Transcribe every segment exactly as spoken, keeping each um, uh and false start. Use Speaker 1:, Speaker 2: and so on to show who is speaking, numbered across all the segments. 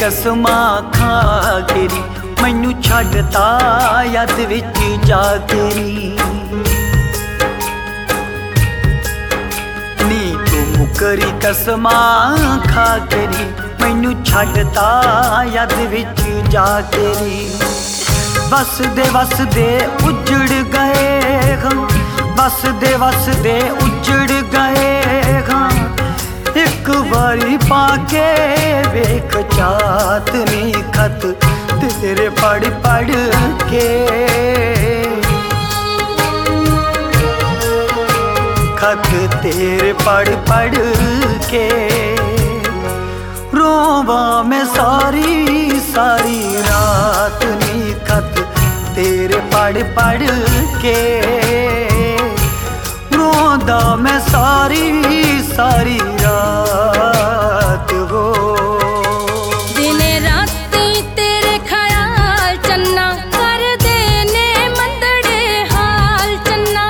Speaker 1: कसमां खा के नी मैनू छड्डता याद विच जा के नी। नी तू मुकरी कसमां खा के नी मैनू छड्डता याद विच जा के नी। वसदे वसदे उजड़ गए हाँ, वसदे वसदे उजड़ गए हाँ। एक बारी पाके वेख चांदनी खत तेरे पढ़ पढ़ के, खत तेरे पढ़ पढ़ के। रोवा मैं सारी सारी रात नी खत तेरे पढ़ पढ़ के। रोंदा मैं सारी सारी रात हो।
Speaker 2: दिने राती तेरे ख्याल चन्ना कर देने मंदड़े हाल चन्ना।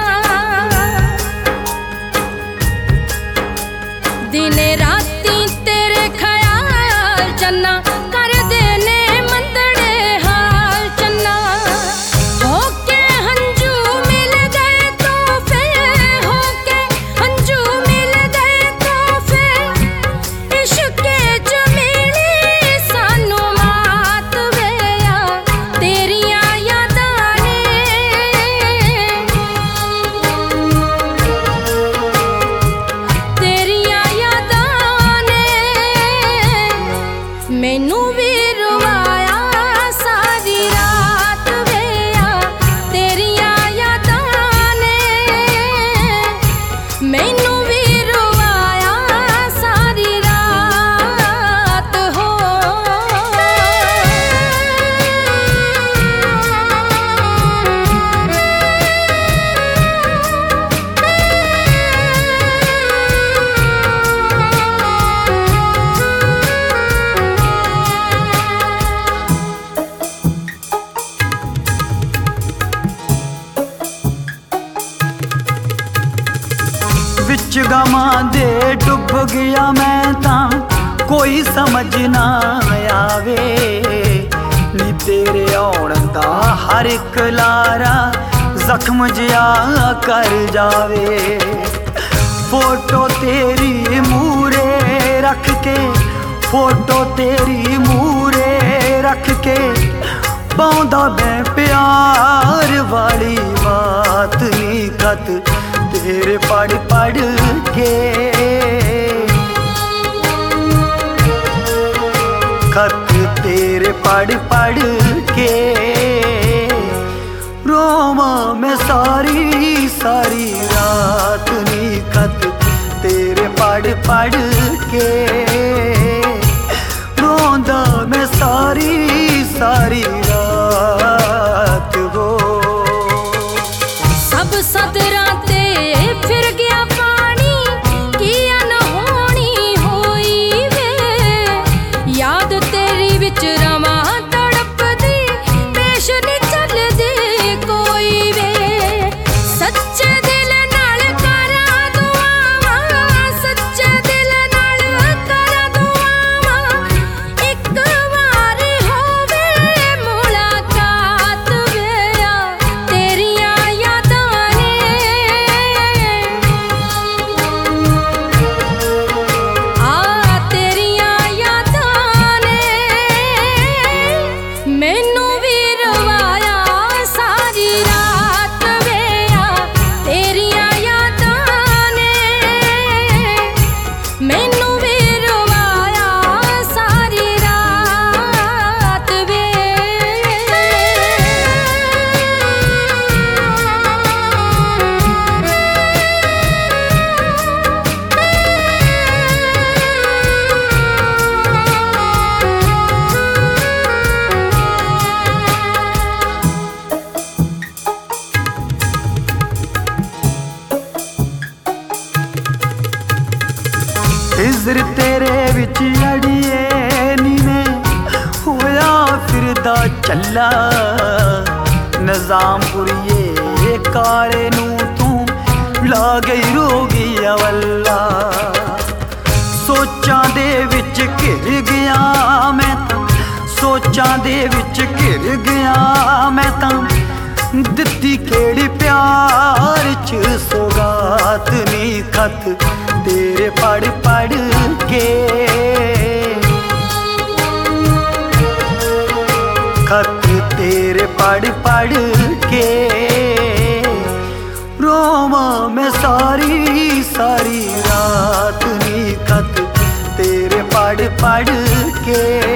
Speaker 2: दिने राती तेरे ख्याल चन्ना कर देने मंदड़े हाल चन्ना। होके हंजू मिल गए तो फिर, होके हंजू मिल गए तो फिर। इश्क जमीली सानू मात वेया तेरियां यादां ने, तेरियां यादां ने। मैनू भी रुवाया सारी रात वेया तेरियां यादां ने। मैनू भी रुवाया सारी रात हो।
Speaker 1: विच गमां दे डुब गया मैं तां कोई समझ ना आवे। नी तेरे आउण दा हर एक लारा जख्म जिया कर जावे। फोटो तेरी मूरे रख के, फोटो तेरी मूरे रख के। पाउंदा मैं प्यार वाली बात नी खत तेरे पढ़ पढ़ के। खत तेरे पढ़ पढ़ के। रोवा मैं सारी सारी रात नी खत तेरे पढ़ पढ़ के। रोंदा मैं सारी सारी रात हो।
Speaker 2: सब सदरां ते फिर गया पानी किया न होनी होई वे। याद तेरी विच रवां तड़पदी पेश नी चलदी कोई वे। सच्चे दिल नाल करा दुआवां, सच्चे दिल नाल करा दुआवां। एक वारी होवे मुलाकात वेया तेरियां यादां ने। आ तेरियां यादां ने। मैनू भी रवाया सारी रात वेया तेरियां यादां ने। मैनू भी रवाया सारी रात वे।
Speaker 1: हिजर तेरे विच अड़िए नी मैं होया फिरदा चला। निजामपुरिए काले नू तू ला गई रोगी अवल्ला। सोचां दे विच घिर गया मैं तां सोचां दे विच घिर गया मैं तां दित्ती केड़ी प्यार च सौगात नी खत तेरे पढ़ पढ़ के खत तेरे पढ़ पढ़ के रोवा मैं सारी सारी रात नी खत तेरे पढ़ पढ़ के।